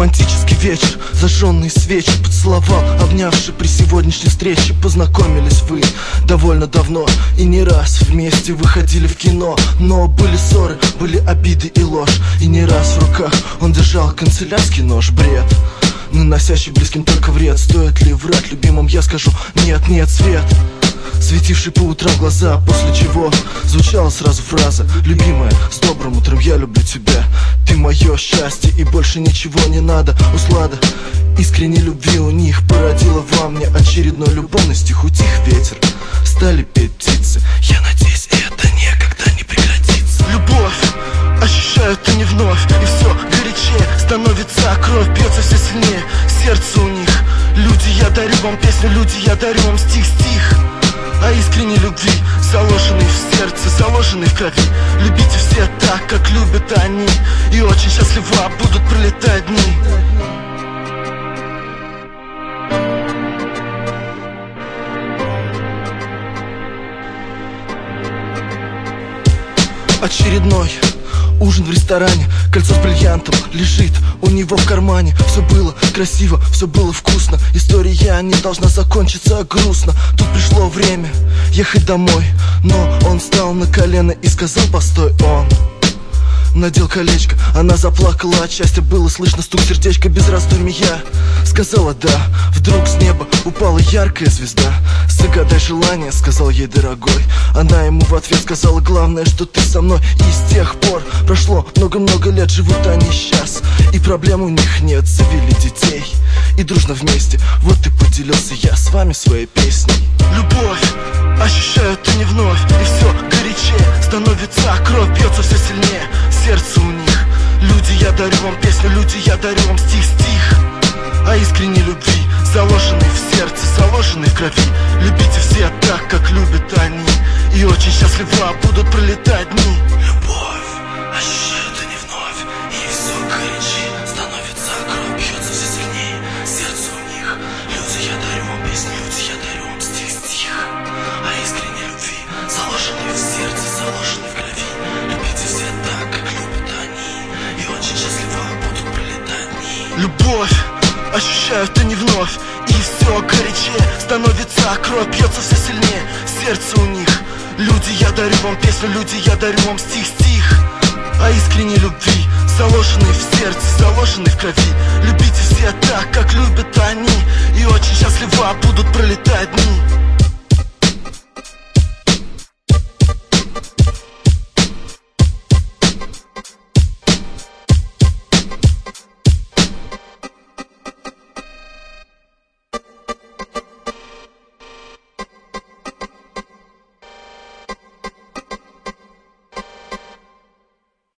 Романтический вечер, зажженные свечи, поцеловал, обнявший при сегодняшней встрече. Познакомились вы довольно давно и не раз вместе выходили в кино. Но были ссоры, были обиды и ложь, и не раз в руках он держал канцелярский нож. Бред, наносящий близким только вред. Стоит ли врать любимым, я скажу нет, нет, свет, светивший по утрам глаза. После чего звучала сразу фраза: любимая, с добрым утром, я люблю тебя. Ты мое счастье и больше ничего не надо. Услада искренней любви у них породила во мне очередной любовный стих. Утих ветер, стали петь птицы. Я надеюсь, это никогда не прекратится. Любовь ощущаю ты не вновь, и все горячее становится, кровь бьется все сильнее. Сердце у них. Люди, я дарю вам песню, люди, я дарю вам стих, стих о искренней любви, заложенной в сердце, заложенной в крови. Любите все так, как любят они, и очень счастливо будут пролетать дни. Очередной ужин в ресторане, кольцо с бриллиантом лежит у него в кармане. Все было красиво, все было вкусно, история не должна закончиться грустно. Тут пришло время ехать домой, но он встал на колено и сказал: постой. Он надел колечко, она заплакала от счастья, было слышно стук сердечка. Без раздумий я сказала да. Вдруг с неба упала яркая звезда. Загадай желание, сказал ей дорогой. Она ему в ответ сказала: главное, что ты со мной. И с тех пор прошло много-много лет, живут они сейчас, и проблем у них нет. Завели детей и дружно вместе, вот и поделился я с вами своей песней. Любовь ощущаю ты не вновь, и все горячее становится, кровь бьется все сильнее. Сердце у них. Люди, я дарю вам песню, люди, я дарю вам стих, стих о искренней любви, заложенной в сердце, заложенной в крови. Любите все так, как любят они, и очень счастливо будут пролетать дни. Любовь ощущаю ты не вновь, и все горячее становится, кровь бьется все сильнее. Сердце у них. Люди, я дарю вам песню, люди, я дарю вам стих, стих о искренней любви, заложенной в сердце, заложенной в крови. Любите все так, как любят они, и очень счастливо будут пролетать дни. Любовь ощущаю ты не вновь, и все горячее становится, кровь бьется все сильнее. Сердце у них. Люди, я дарю вам песню, люди, я дарю вам стих, стих о искренней любви, заложенной в сердце, заложенной в крови. Любите все так, как любят они, и очень счастливо будут пролетать дни.